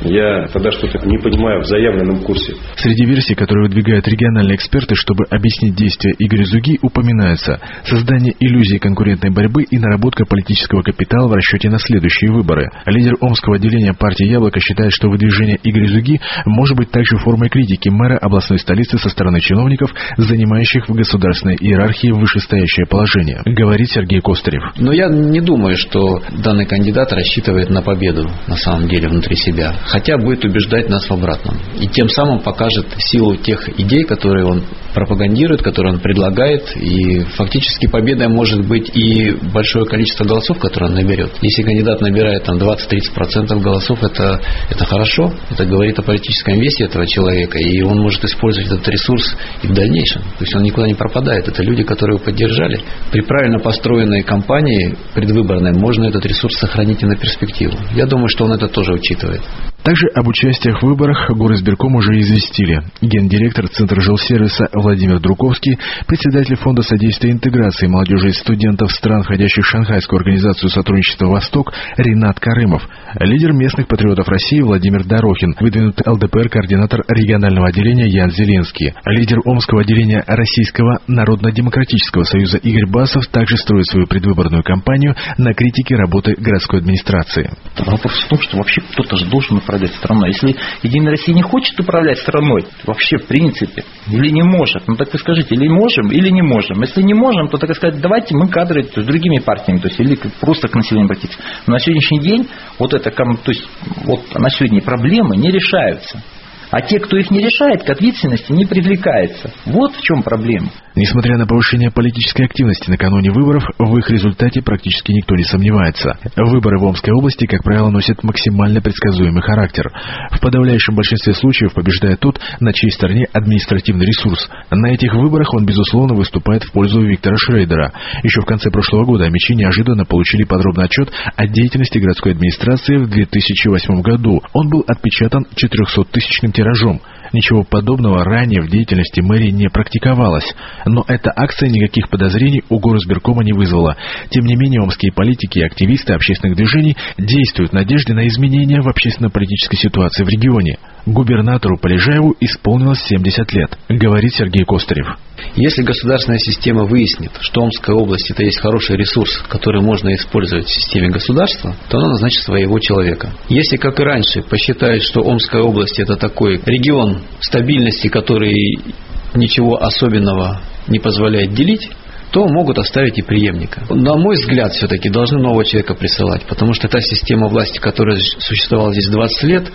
я тогда что-то не понимаю в заявленном курсе. Среди версий, которые выдвигают региональные эксперты, чтобы объяснить действия Игоря Зуги, упоминается создание иллюзии конкурентной борьбы и наработка политического капитала в расчете на следующие выборы. Лидер Омского отделения партии партия «Яблоко» считает, что выдвижение Игоря Зуги может быть также формой критики мэра областной столицы со стороны чиновников, занимающих в государственной иерархии вышестоящее положение, говорит Сергей Костырев. Но я не думаю, что данный кандидат рассчитывает на победу на самом деле внутри себя, хотя будет убеждать нас в обратном. И тем самым покажет силу тех идей, которые он пропагандирует, которые он предлагает, и фактически победой может быть и большое количество голосов, которые он наберет. Если кандидат набирает там 20-30% голосов, это хорошо, это говорит о политическом весе этого человека, и он может использовать этот ресурс и в дальнейшем. То есть он никуда не пропадает. Это люди, которые его поддержали. При правильно построенной кампании предвыборной можно этот ресурс сохранить и на перспективу. Я думаю, что он это тоже учитывает. Также об участиях в выборах горосбирком уже известили. Гендиректор Центра жилсервиса Владимир Друковский, председатель Фонда содействия интеграции молодежи и студентов стран, входящих в Шанхайскую организацию сотрудничества «Восток» Ринат Карымов, лидер местных патриотов России Владимир Дорохин, выдвинутый ЛДПР координатор регионального отделения Ян Зеленский, лидер Омского отделения Российского народно-демократического союза Игорь Басов также строит свою предвыборную кампанию на критике работы городской администрации. Вопрос в том, что вообще кто-то же должен управлять страной. Если Единая Россия не хочет управлять страной, вообще в принципе, или не может, ну так и скажите, или можем, или не можем. Если не можем, то так и сказать, давайте мы кадры с другими партиями, то есть или просто к населению обратиться. Но на сегодняшний день вот это, то есть вот на сегодня проблемы не решаются. А те, кто их не решает, к ответственности не привлекается. Вот в чем проблема. Несмотря на повышение политической активности накануне выборов, в их результате практически никто не сомневается. Выборы в Омской области, как правило, носят максимально предсказуемый характер. В подавляющем большинстве случаев побеждает тот, на чьей стороне административный ресурс. На этих выборах он, безусловно, выступает в пользу Виктора Шрейдера. Еще в конце прошлого года омичи неожиданно получили подробный отчет о деятельности городской администрации в 2008 году. Он был отпечатан 400-тысячным тиражом. Ничего подобного ранее в деятельности мэрии не практиковалось. Но эта акция никаких подозрений у горосбиркома не вызвала. Тем не менее, омские политики и активисты общественных движений действуют в надежде на изменения в общественно-политической ситуации в регионе. Губернатору Полежаеву исполнилось 70 лет, говорит Сергей Костырев. Если государственная система выяснит, что Омская область это есть хороший ресурс, который можно использовать в системе государства, то она назначит своего человека. Если, как и раньше, посчитает, что Омская область это такой регион стабильности, который ничего особенного не позволяет делить, то могут оставить и преемника. На мой взгляд, все-таки должны нового человека присылать, потому что та система власти, которая существовала здесь 20 лет,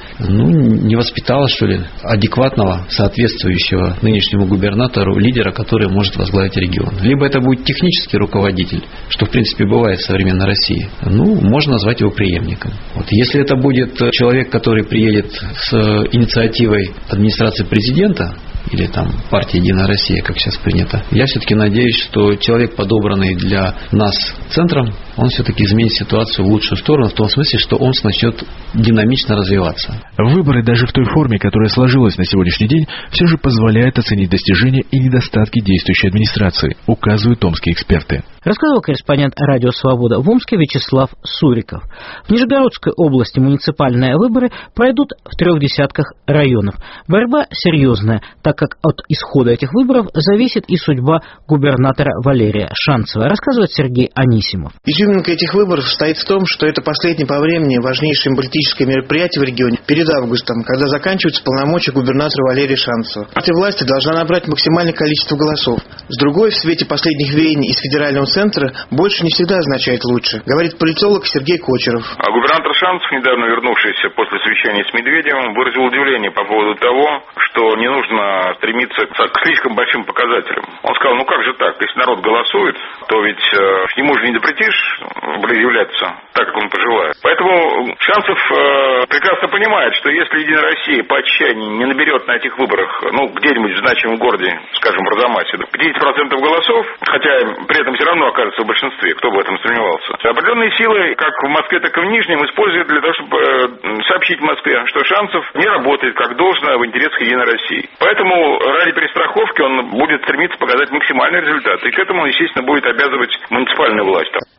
не воспитала, что ли, адекватного, соответствующего нынешнему губернатору лидера, который может возглавить регион. Либо это будет технический руководитель, что, в принципе, бывает в современной России. Можно назвать его преемником. Если это будет человек, который приедет с инициативой администрации президента, или там партия «Единая Россия», как сейчас принято. Я все-таки надеюсь, что человек, подобранный для нас центром, он все-таки изменит ситуацию в лучшую сторону, в том смысле, что Омск начнет динамично развиваться. Выборы даже в той форме, которая сложилась на сегодняшний день, все же позволяют оценить достижения и недостатки действующей администрации, указывают омские эксперты. Рассказывал корреспондент «Радио Свобода» в Омске Вячеслав Суриков. В Нижегородской области муниципальные выборы пройдут в 3 десятках районов. Борьба серьезная, так как от исхода этих выборов зависит и судьба губернатора Валерия Шанцева, рассказывает Сергей Анисимов. Изюминка этих выборов состоит в том, что это последнее по времени важнейшее политическое мероприятие в регионе перед августом, когда заканчиваются полномочия губернатора Валерия Шанцева. Партия власти должна набрать максимальное количество голосов. С другой, в свете последних веяний из федерального центра, больше не всегда означает лучше, говорит политолог Сергей Кочеров. Губернатор Шанцев, недавно вернувшийся после совещания с Медведевым, выразил удивление по поводу того, что не нужно стремиться к слишком большим показателям. Он сказал, как же так, если народ голосует, то ведь ему же не запретишь являться так, как он пожелает. Поэтому Шанцев прекрасно понимает, что если Единая Россия по отчаянию не наберет на этих выборах, где-нибудь в значимом городе, скажем, в Арзамасе, 50% голосов, хотя при этом все равно окажется в большинстве, кто бы в этом сомневался. Определенные силы, как в Москве, так и в Нижнем, используют для того, чтобы сообщить Москве, что Шанцев не работает как должно в интересах Единой России. Поэтому ради перестраховки он будет стремиться показать максимальный результат. И к этому, естественно, будет обязывать муниципальную власть.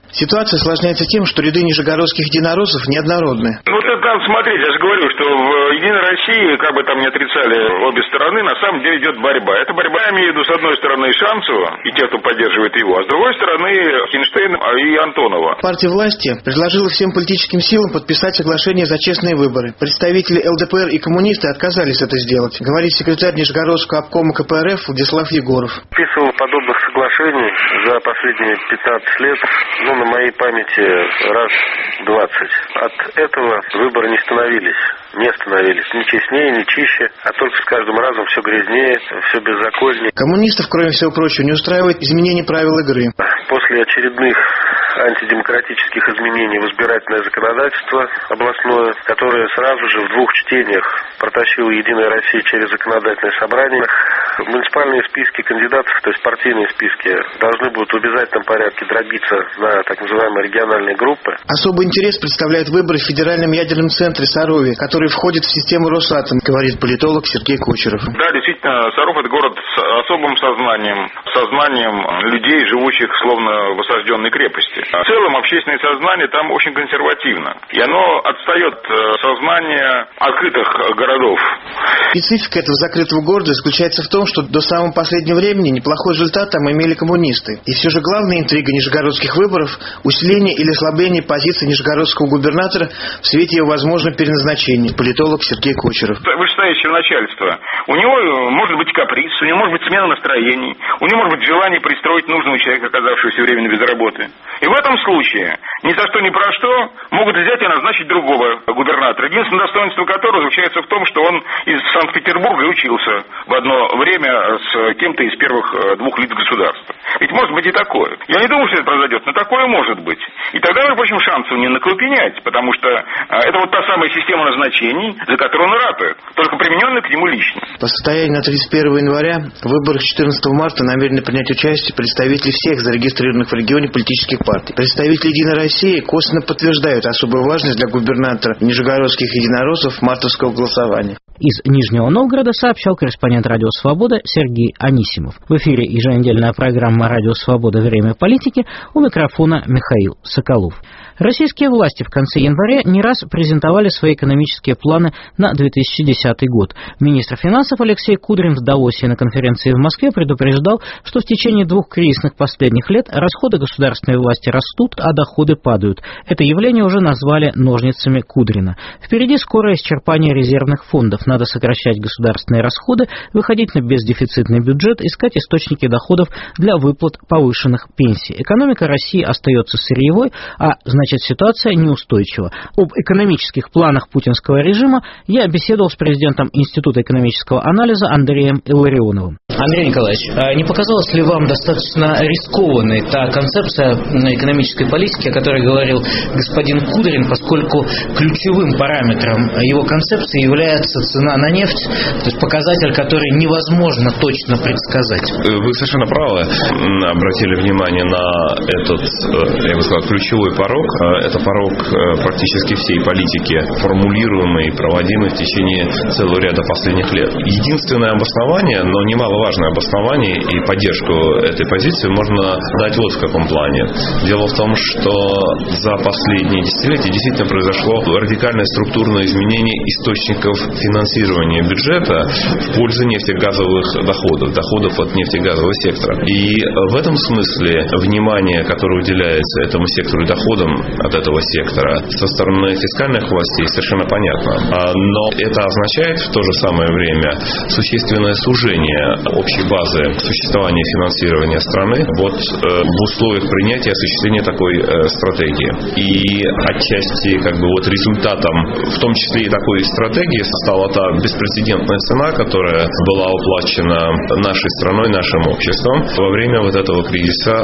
Ситуация осложняется тем, что ряды нижегородских единороссов неоднородны. Ну, это надо смотреть. Я же говорю, что в «Единой России», как бы там ни отрицали обе стороны, на самом деле идет борьба. Эта борьба, я имею в виду, с одной стороны, Шанцева и тех, кто поддерживает его, а с другой стороны, Хинштейна и Антонова. Партия власти предложила всем политическим силам подписать соглашение за честные выборы. Представители ЛДПР и коммунисты отказались это сделать, говорит секретарь Нижегородского обкома КПРФ Владислав Егоров. Подписывал подобных соглашений за последние 15 лет, на моей памяти раз 20. От этого выборы не становились ни честнее, ни чище, а только с каждым разом все грязнее, все беззаконнее. Коммунистов, кроме всего прочего, не устраивает изменение правил игры. После очередных антидемократических изменений в избирательное законодательство областное, которое сразу же в 2 чтениях протащила «Единая Россия» через законодательное собрание, муниципальные списки кандидатов, то есть партийные списки, должны будут в обязательном порядке дробиться на так называемые региональные группы. Особый интерес представляют выборы в Федеральном ядерном центре Сарове, который входит в систему Росатом, говорит политолог Сергей Кучеров. Да, действительно, Саров – это город с особым сознанием людей, живущих словно в осажденной крепости. В целом общественное сознание там очень консервативно, и оно отстает от сознания открытых городов. Специфика этого закрытого города заключается в том, что до самого последнего времени неплохой результат там имели коммунисты. И все же главная интрига нижегородских выборов – усиление или ослабление позиции нижегородского губернатора в свете его возможного переназначения. Политолог Сергей Кучеров. Вышестоящее начальство. У него может быть каприз, у него может быть смена настроений, у него может быть желание пристроить нужного человека, оказавшегося временно без работы. И в этом случае ни за что ни про что могут взять и назначить другого губернатора, единственное достоинство которого заключается в том, что он из Санкт-Петербурга учился в одно время с кем-то из первых 2 лиц государства. Ведь может быть и такое. Я не думаю, что это произойдет, но такое может быть. И тогда, между прочим, шансов не наклопенять, потому что это вот та самая система назначений, за которую он ратует, только примененная к нему лично. По состоянию на 31 января в выборах 14 марта намерены принять участие представители всех зарегистрированных в регионе политических партий. Представители «Единой России» косвенно подтверждают особую важность для губернатора нижегородских единороссов мартовского голосования. Из Нижнего Новгорода сообщал корреспондент «Радио Свобода» Сергей Анисимов. В эфире еженедельная программа «Радио Свобода. Время политики», у микрофона Михаил Соколов. Российские власти в конце января не раз презентовали свои экономические планы на 2010 год. Министр финансов Алексей Кудрин в Давосе на конференции в Москве предупреждал, что в течение 2 кризисных последних лет расходы государственной власти растут, а доходы падают. Это явление уже назвали ножницами Кудрина. Впереди скорое исчерпание резервных фондов. Надо сокращать государственные расходы, выходить на бездефицитный бюджет, искать источники доходов для выплат повышенных пенсий. Экономика России остается сырьевой, а значит ситуация неустойчива. Об экономических планах путинского режима я беседовал с президентом Института экономического анализа Андреем Илларионовым. Андрей Николаевич, не показалась ли вам достаточно рискованной та концепция экономической политики, о которой говорил господин Кудрин, поскольку ключевым параметром его концепции является цена на нефть, то есть показатель, который невозможно точно предсказать? Вы совершенно правы, обратили внимание на этот, я бы сказал, ключевой порог. Это порог практически всей политики, формулируемой и проводимой в течение целого ряда последних лет. Единственное обоснование, но немаловажное обоснование и поддержку этой позиции можно дать вот в каком плане. Дело в том, что за последние десятилетия действительно произошло радикальное структурное изменение источников финансирования бюджета в пользу нефтегазовых доходов от нефтегазового сектора. И в этом смысле внимание, которое уделяется этому сектору и доходам от этого сектора со стороны фискальных властей, совершенно понятно. Но это означает в то же самое время существенное сужение общей базы существования и финансирования страны в условиях принятия и осуществления такой стратегии. И отчасти результатом, в том числе и такой стратегии, стала та беспрецедентная цена, которая была уплачена нашей страной, нашим обществом во время этого кризиса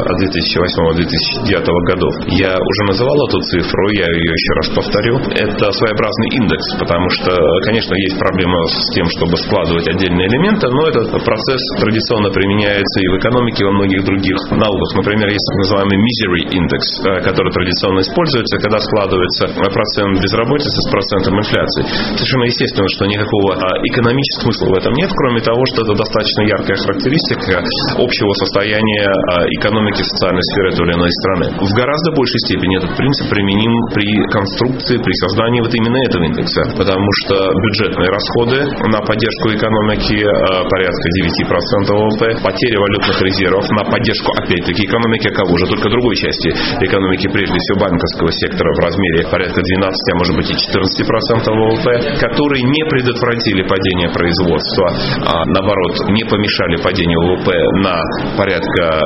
2008-2009 годов. Я уже называл эту цифру, я ее еще раз повторю. Это своеобразный индекс, потому что, конечно, есть проблема с тем, чтобы складывать отдельные элементы, но этот процесс индекс традиционно применяется и в экономике, и во многих других науках. Например, есть так называемый misery индекс, который традиционно используется, когда складывается процент безработицы с процентом инфляции. Совершенно естественно, что никакого экономического смысла в этом нет, кроме того, что это достаточно яркая характеристика общего состояния экономики и социальной сферы той или иной страны. В гораздо большей степени этот принцип применим при конструкции, при создании вот именно этого индекса, потому что бюджетные расходы на поддержку экономики порядка 9% ВВП, потеря валютных резервов на поддержку, опять-таки, экономики, кого же? Только другой части экономики, прежде всего банковского сектора, в размере порядка 12, а может быть и 14% ВВП, которые не предотвратили падение производства, а наоборот, не помешали падению ВВП на порядка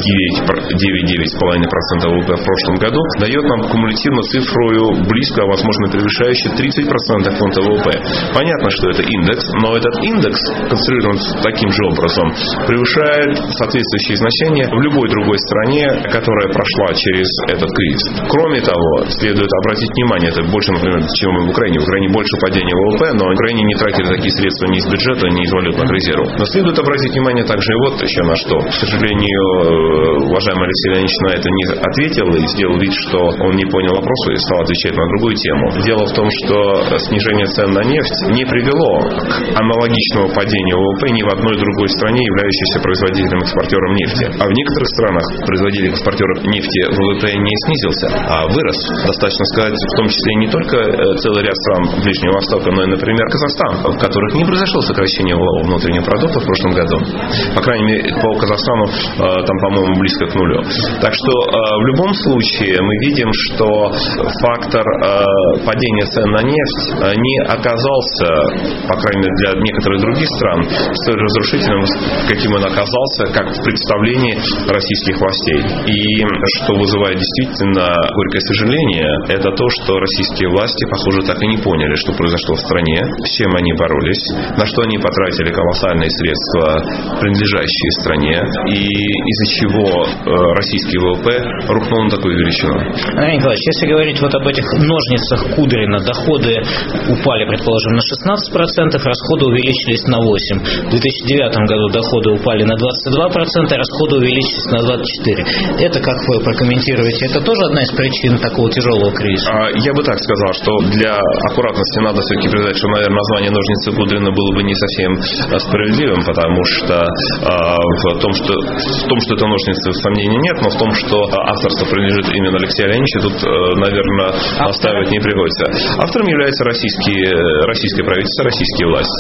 9,5% ВВП в прошлом году, дает нам кумулятивно цифру близко, а возможно превышающую 30% фонда ВВП. Понятно, что это индекс, но этот индекс, конструирован таким же образом, превышает соответствующие значения в любой другой стране, которая прошла через этот кризис. Кроме того, следует обратить внимание, это больше, например, чем в Украине. В Украине больше падения ВВП, но в Украине не тратили такие средства ни из бюджета, ни из валютных резервов. Но следует обратить внимание также и вот еще на что. К сожалению, уважаемый Алексей Леонидович на это не ответил и сделал вид, что он не понял вопроса и стал отвечать на другую тему. Дело в том, что снижение цен на нефть не привело к аналогичному падению ВВП ни в одной другой стране, являющейся производителем-экспортером нефти. А в некоторых странах производитель-экспортеров нефти ВВП не снизился, а вырос. Достаточно сказать, в том числе не только целый ряд стран Ближнего Востока, но и, например, Казахстан, в которых не произошло сокращение валового внутреннего продукта в прошлом году. По крайней мере, по Казахстану там, по-моему, близко к нулю. Так что в любом случае мы видим, что фактор падения цен на нефть не оказался, по крайней мере, для некоторых других стран, столь разрушительным, каким он оказался, как в представлении российских властей. И что вызывает действительно горькое сожаление, это то, что российские власти, похоже, так и не поняли, что произошло в стране, с чем они боролись, на что они потратили колоссальные средства, принадлежащие стране, и из-за чего российский ВВП рухнул на такую величину. Андрей Николаевич, если говорить вот об этих ножницах Кудрина, доходы упали, предположим, на 16%, расходы увеличились на 8%. В 2009 году доходы упали на 22%, расходы увеличились на 24%. Это как вы прокомментируете? Это тоже одна из причин такого тяжелого кризиса? Я бы так сказал, что для аккуратности надо все-таки признать, что, наверное, название ножницы Кудрина было бы не совсем справедливым, потому что в том, что это ножницы, сомнений нет, но в том, что авторство принадлежит именно Алексею Леонидовичу, тут, наверное, настаивать не приходится. Автором является российское правительство, российские власти.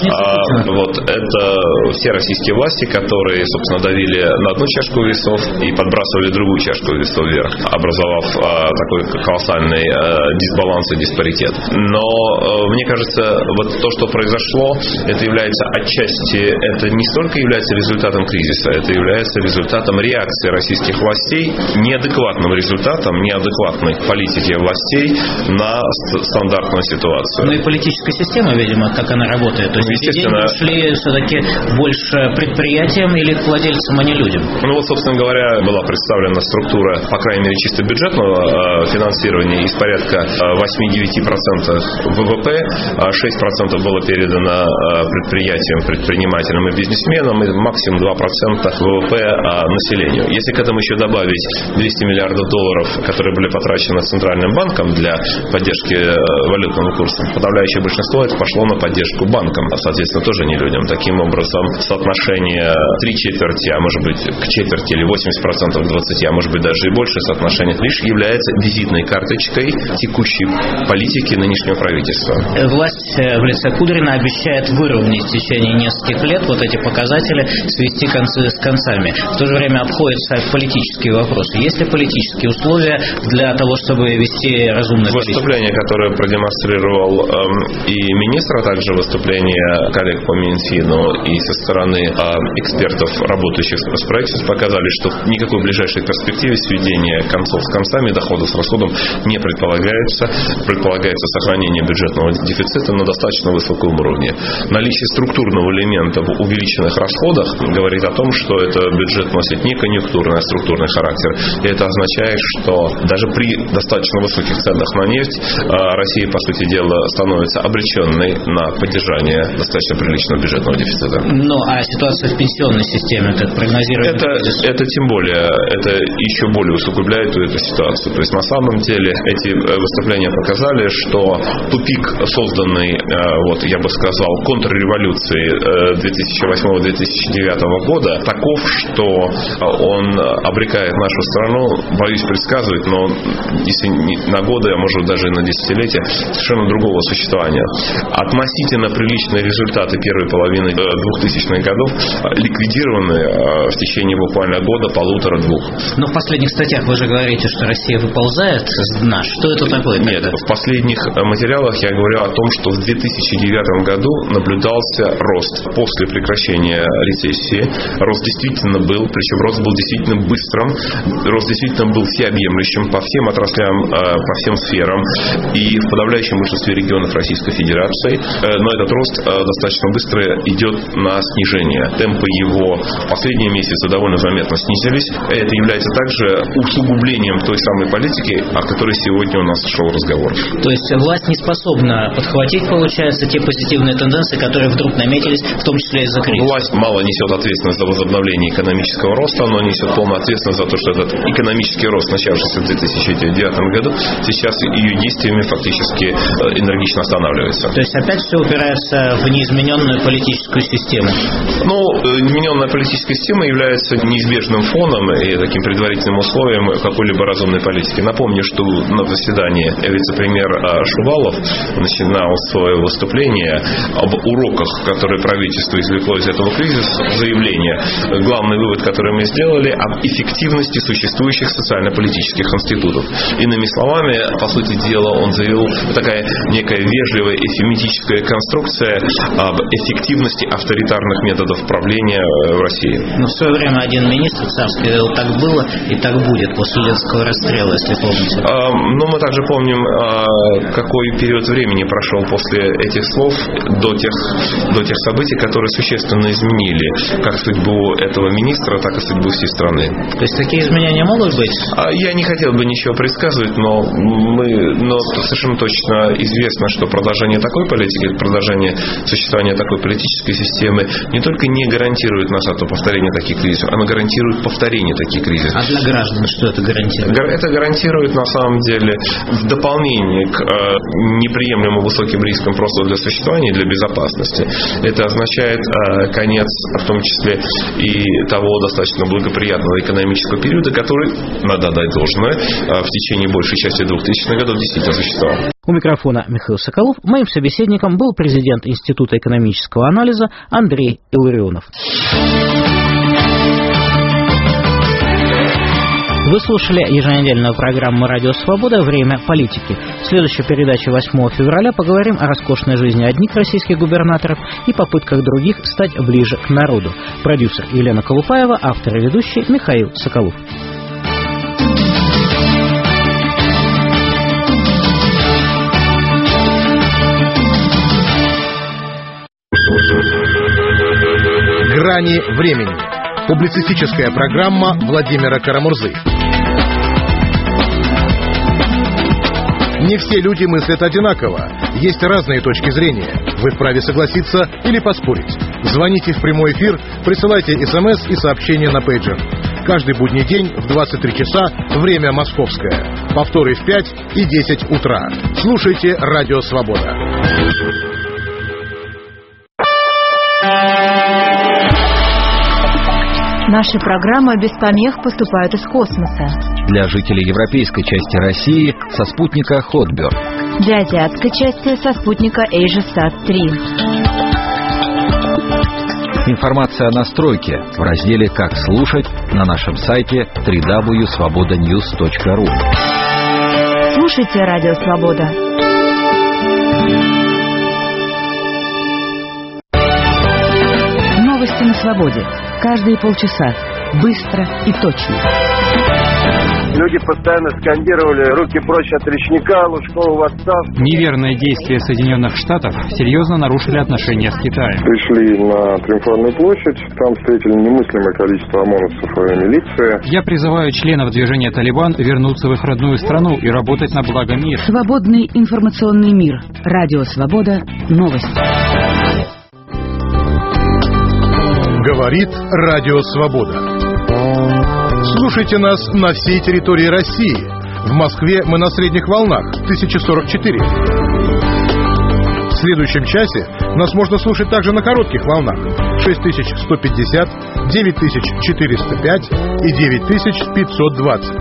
Вот это все российские власти, которые, собственно, давили на одну чашку весов и подбрасывали другую чашку весов вверх, образовав такой колоссальный дисбаланс и диспаритет. Но мне кажется, вот то, что произошло, это является отчасти, это не столько является результатом кризиса, это является результатом реакции российских властей, неадекватным результатом неадекватной политики властей на стандартную ситуацию. Ну и политическая система, видимо, как она работает. То есть естественно, шли все-таки больше предприятиям или владельцам, а не людям. Ну вот, собственно говоря, была представлена структура, по крайней мере, чисто бюджетного финансирования из порядка 8-9% ВВП, 6% было передано предприятиям, предпринимателям и бизнесменам, и максимум 2% ВВП населению. Если к этому еще добавить 200 миллиардов долларов, которые были потрачены Центральным банком для поддержки валютного курса, подавляющее большинство это пошло на поддержку банкам, а, соответственно, тоже не людям. Таким образом, соотношение 3/4, а может быть к четверти или 80% к 20, а может быть даже и больше соотношение, лишь является визитной карточкой текущей политики нынешнего правительства. Власть в лице Кудрина обещает выровнять в течение нескольких лет вот эти показатели, свести концы с концами. В то же время обходятся политические вопросы. Есть ли политические условия для того, чтобы вести разумное политику? Выступление, которое продемонстрировал и министр, а также выступление коллег по Минфину и со стороны экспертов, работающих с правительством, показали, что никакой ближайшей перспективы сведения концов с концами, дохода с расходом не предполагается. Предполагается сохранение бюджетного дефицита на достаточно высоком уровне. Наличие структурного элемента в увеличенных расходах говорит о том, что это бюджет носит не конъюнктурный, а структурный характер. И это означает, что даже при достаточно высоких ценах на нефть Россия, по сути дела, становится обреченной на поддержание достаточно приличного бюджетного дефицита. Ну, а ситуация в пенсионной системе, как прогнозирует? Это тем более, это еще более усугубляет эту ситуацию. То есть, на самом деле, эти выступления показали, что тупик, созданный, я бы сказал, контрреволюцией 2008-2009 года, таков, что он обрекает нашу страну, боюсь предсказывать, но если не на годы, а может даже и на десятилетия, совершенно другого существования. Относительно приличные результаты первой половины 2000-х годов ликвидированы в течение буквально года, полутора-двух. Но в последних статьях вы же говорите, что Россия выползает с дна. Что это такое? Нет, в последних материалах я говорю о том, что в 2009 году наблюдался рост после прекращения рецессии. Рост действительно был, причем рост был действительно быстрым, рост действительно был всеобъемлющим по всем отраслям, по всем сферам и в подавляющем большинстве регионов Российской Федерации. Но этот рост достаточно быстро идет на снижение. Темпы его в последние месяцы довольно заметно снизились. Это является также усугублением той самой политики, о которой сегодня у нас шел разговор. То есть власть не способна подхватить, получается, те позитивные тенденции, которые вдруг наметились, в том числе из-за кризиса? Власть мало несет ответственность за возобновление экономического роста, но несет полную ответственность за то, что этот экономический рост, начавшийся в 2009 году, сейчас ее действиями фактически энергично останавливается. То есть опять все упирается в неизмененную политическую систему? Неизмененная политическая система является неизбежным фоном и таким предварительным условием какой-либо разумной политики. Напомню, что на заседании вице-премьер Шувалов начинал свое выступление об уроках, которые правительство извлекло из этого кризиса, заявление. Главный вывод, который мы сделали, об эффективности существующих социально-политических институтов. Иными словами, по сути дела, он заявил такая некая вежливая эфемитическая конструкция об эффективности авторитарных методов правления в России. Но в свое время один министр царский говорил, так было и так будет после Ленского расстрела, если помните. Мы также помним, какой период времени прошел после этих слов до тех событий, которые существенно изменили как судьбу этого министра, так и судьбу всей страны. То есть такие изменения могут быть? Я не хотел бы ничего предсказывать, но совершенно точно известно, что продолжение такой политики, продолжение существования такой политической системы не только не гарантирует нас от повторения таких кризисов, оно гарантирует повторение таких кризисов. А для граждан что это гарантирует? Это гарантирует, на самом деле, в дополнение к неприемлемо высоким рискам просто для существования и для безопасности. Это означает конец, в том числе, и того достаточно благоприятного экономического периода, который, надо отдать должное, в течение большей части 2000-х годов действительно существовал. У микрофона Михаил Соколов. Моим собеседником был президент Института экономического анализа Андрей Илларионов. Вы слушали еженедельную программу «Радио Свобода. Время политики». В следующей передаче 8 февраля поговорим о роскошной жизни одних российских губернаторов и попытках других стать ближе к народу. Продюсер Елена Колупаева, автор и ведущий Михаил Соколов. «Грани времени». Публицистическая программа Владимира Карамурзы. Не все люди мыслят одинаково. Есть разные точки зрения. Вы вправе согласиться или поспорить. Звоните в прямой эфир, присылайте СМС и сообщения на пейджер. Каждый будний день в 23 часа, время московское. Повторы в 5 и 10 утра. Слушайте «Радио Свобода». Наши программы без помех поступают из космоса. Для жителей европейской части России со спутника Хотберг. Для азиатской части со спутника AsiaSat-3. Информация о настройке в разделе «Как слушать» на нашем сайте www.svobodanews.ru. Слушайте «Радио Свобода». Новости на свободе. Каждые полчаса. Быстро и точно. Люди постоянно скандировали «руки прочь от речника», Лужкова в отставку. Неверные действия Соединенных Штатов серьезно нарушили отношения с Китаем. Пришли на Триумфальную площадь, там встретили немыслимое количество ОМОНовцев и милиции. Я призываю членов движения «Талибан» вернуться в их родную страну и работать на благо мира. Свободный информационный мир. Радио Свобода. Новости. Говорит Радио Свобода. Слушайте нас на всей территории России. В Москве мы на средних волнах 1044. В следующем часе нас можно слушать также на коротких волнах 6150, 9405 и 9520.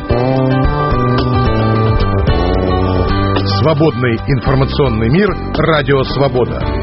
Свободный информационный мир. Радио Свобода.